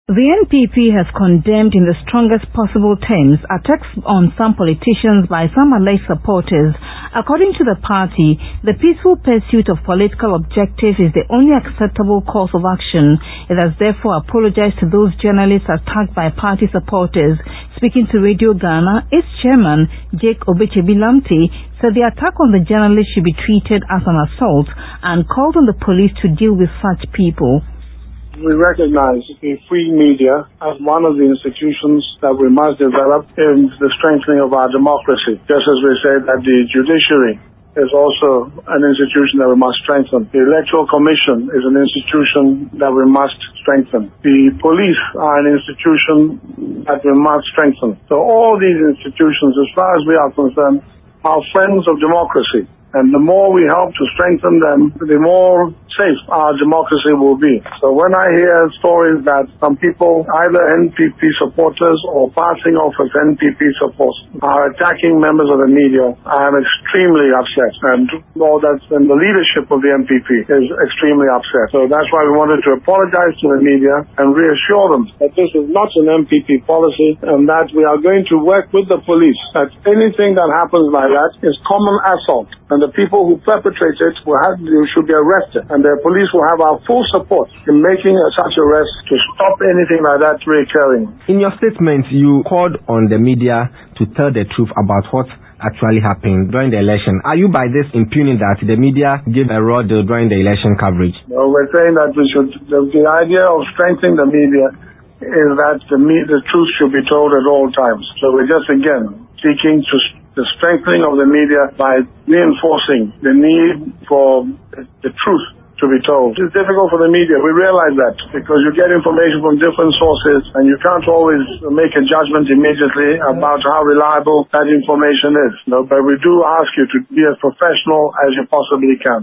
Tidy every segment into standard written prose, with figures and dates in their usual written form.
The NPP has condemned in the strongest possible terms attacks on some politicians by some alleged supporters. According to the party, the peaceful pursuit of political objectives is the only acceptable course of action. It has therefore apologized to those journalists attacked by party supporters. Speaking to Radio Ghana, its chairman, Jake Obechebi-Lamte, said the attack on the journalists should be treated as an assault and called on the police to deal with such people. We recognize the free media as one of the institutions that we must develop in the strengthening of our democracy, just as we say that the judiciary is also an institution that we must strengthen. The Electoral Commission is an institution that we must strengthen. The police are an institution that we must strengthen. So all these institutions, as far as we are concerned, are friends of democracy. And the more we help to strengthen them, the more safe our democracy will be. So when I hear stories that some people, either NPP supporters or passing off as NPP supporters, are attacking members of the media, I am extremely upset. And the leadership of the NPP is extremely upset. So that's why we wanted to apologize to the media and reassure them that this is not an NPP policy and that we are going to work with the police, that anything that happens like that is common assault. And the people who perpetrate it should be arrested. And the police will have our full support in making such arrests to stop anything like that recurring. In your statement, you called on the media to tell the truth about what actually happened during the election. Are you by this impugning that the media gave a raw deal during the election coverage? No, we're saying that the idea of strengthening the media is that the truth should be told at all times. So we're just, again, seeking the strengthening of the media by reinforcing the need for the truth to be told. It's difficult for the media. We realize that because you get information from different sources and you can't always make a judgment immediately about how reliable that information is. No, but we do ask you to be as professional as you possibly can.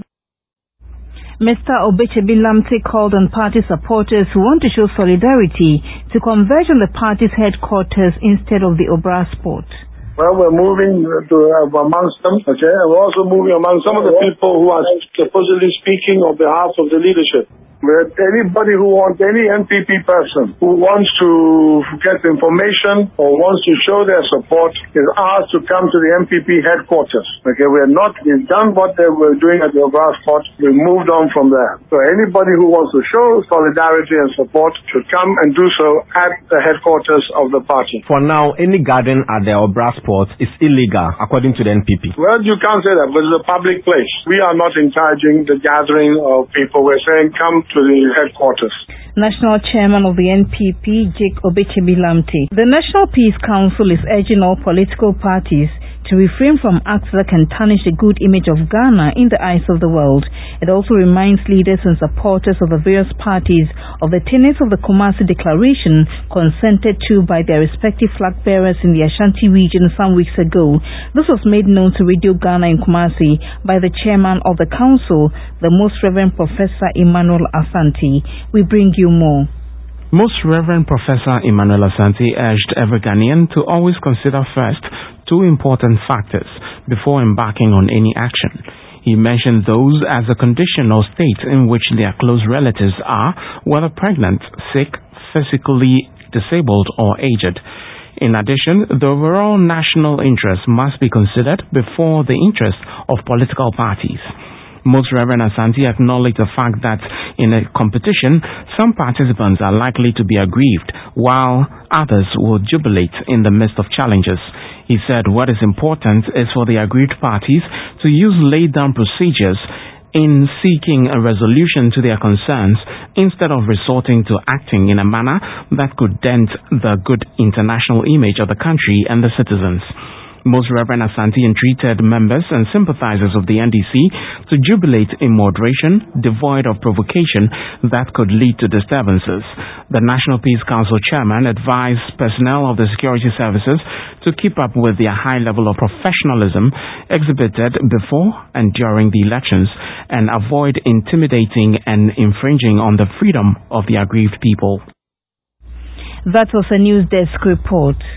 Mr. Obechebi-Lamte called on party supporters who want to show solidarity to converge on the party's headquarters instead of the Obra Sport. Well, we're moving amongst them, okay? And we're also moving among some of the people who are supposedly speaking on behalf of the leadership. Anybody who wants, any NPP person who wants to get information or wants to show their support is asked to come to the NPP headquarters. Okay, we've done what they were doing at the Obra Sport. We moved on from there. So anybody who wants to show solidarity and support should come and do so at the headquarters of the party. For now, any gathering at the Obra Sport is illegal, according to the NPP. Well, you can't say that, but it's a public place. We are not encouraging the gathering of people. We're saying come to the headquarters. National Chairman of the NPP, Jake Obechebi-Lamte. The National Peace Council is urging all political parties to refrain from acts that can tarnish the good image of Ghana in the eyes of the world. It also reminds leaders and supporters of the various parties of the tenets of the Kumasi Declaration consented to by their respective flag bearers in the Ashanti region some weeks ago. This was made known to Radio Ghana in Kumasi by the chairman of the council, the Most Reverend Professor Emmanuel Asante. We bring you more. Most Reverend Professor Emmanuel Asante urged every Ghanaian to always consider first two important factors before embarking on any action. He mentioned those as a condition or state in which their close relatives are, whether pregnant, sick, physically disabled, or aged. In addition, the overall national interest must be considered before the interest of political parties. Most Reverend Asante acknowledged the fact that in a competition, some participants are likely to be aggrieved, while others will jubilate in the midst of challenges. He said what is important is for the aggrieved parties to use laid-down procedures in seeking a resolution to their concerns instead of resorting to acting in a manner that could dent the good international image of the country and the citizens. Most Reverend Asante entreated members and sympathizers of the NDC to jubilate in moderation, devoid of provocation that could lead to disturbances. The National Peace Council chairman advised personnel of the security services to keep up with their high level of professionalism exhibited before and during the elections and avoid intimidating and infringing on the freedom of the aggrieved people. That was a News Desk report.